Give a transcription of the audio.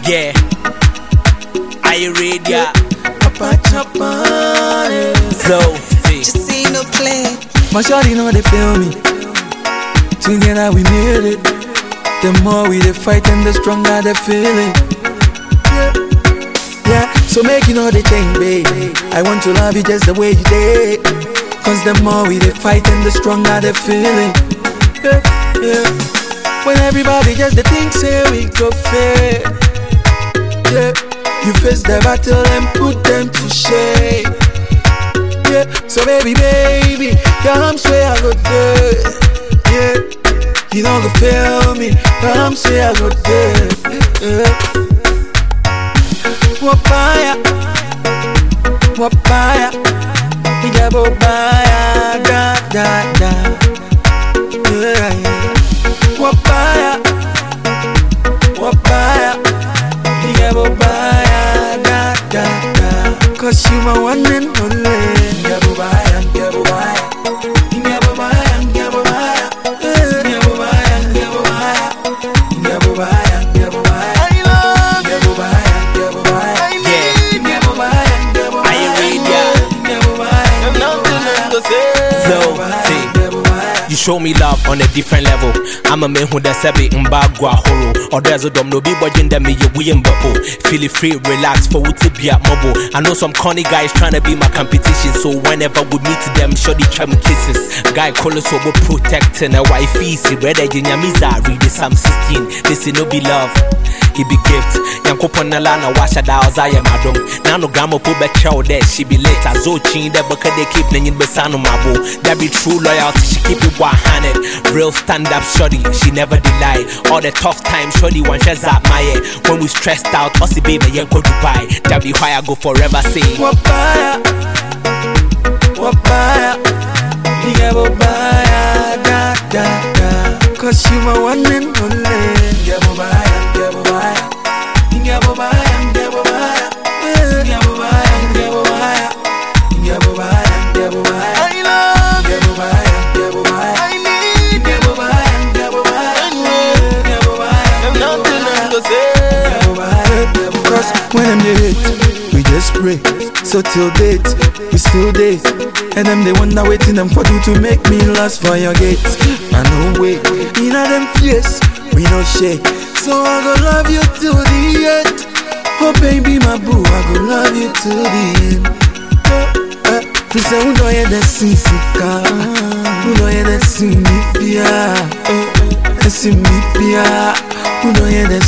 Yeah. Are you ready? Papa Chapa. So, Just see no play. My shawty know they feel me. Together we made it. The more we dey fight and the stronger they feel it. Yeah, so make you know they think, babe. I want to love you just the way you did. Cause the more we dey fight and the stronger they feel it. Yeah. When everybody just the think say we go fair. Yeah, you face the battle and put them to shame. Yeah, so baby, your arms way I go there. Yeah, you don't go feel me, your arms say I go there. Yeah. Wapaya, Igabo baya, da. Yeah. Wapaya, Igabo baya, da. Cause you my one and only. Igabo baya, Igabo baya. You show me love on a different level. I'm a man who does a bit in bagua horror. Or there's a dumb no be budging them me we in bubble. Feel free, relax for what to be at mobile. I know some corny guys trying to be my competition. So whenever we meet them, show the try me kisses. Guy call us over protecting a wife easy. Brother Jinyamiza read this Psalm 16. This is no be love. He be gift. Yanko Ponalana wash a dows I am madam. Now no grandma put back chow there. She be late as Zochin that bucket they keep laying besano mabo. That be true loyalty. She keep it 100. Real stand up shorty. She never deny. All the tough times shorty one shares up my head. When we stressed out, Aussie baby yanko Dubai. That be why I go forever say Wapaya, Igabo baya, da. Cause you my one and only. Igabo baya. When them they hate, we just pray. So till date, we still date. And them they wonder waiting them for you to make me last for your gates. I know wait, in them face, we no shake. So I go love you till the end. Oh baby my boo, I go love you till the end. Please say who know you that sing sika, who know you that sing me pia, sing me pia, who know you that